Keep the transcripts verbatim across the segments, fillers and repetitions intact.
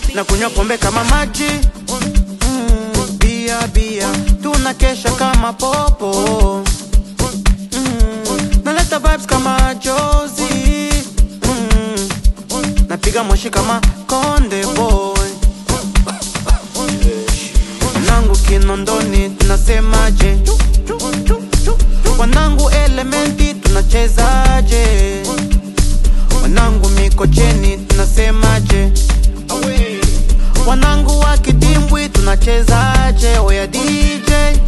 na kunywa pombe kama maji. mm, Bia bia tunakesha kama popo. mm, Naleta vibes kama Jozi. mm, Napiga moshi kama Konde Boy. Wanangu Kinondoni tunasemaje? Wanangu Elementi tunachezaje? Wanangu Mikocheni tunasemaje? Wanangu wa Kidimbwi tunachezaje? Oya D J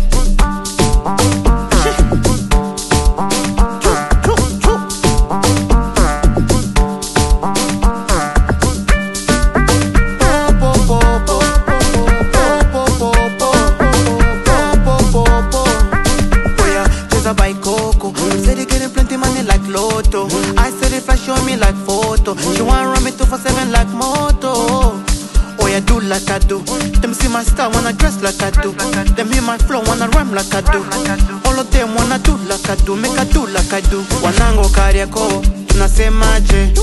Lotto. I said if I show me like photo, she wanna run me two for seven like moto. Oh yeah, do like I do. Them see my style wanna dress like I do. Them hear my flow wanna rhyme like I do. All of them wanna do like I do, make I do like I do. Wanangu Kariakoo tunasemaje?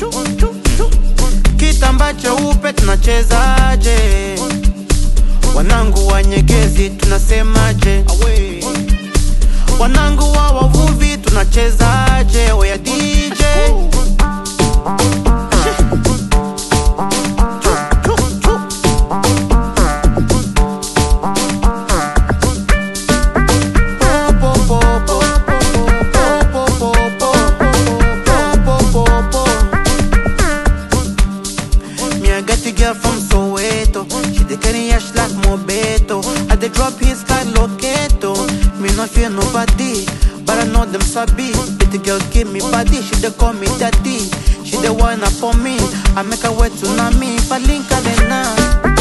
Kitambaa cheupe tunachezaje? Wanangu wa Nyegezi tunasemaje? Wanangu wa wavuvi tunachezaje? Oya D J Me I got the girl from Soweto. She dey carry ash like Mobeto. I dey drop his like Loketo. Me not fear nobody, but I know them sabi. Pretty girl give me body, she dey call me daddy. She dey whine up on me, I make her wet tsunami. If I link her then now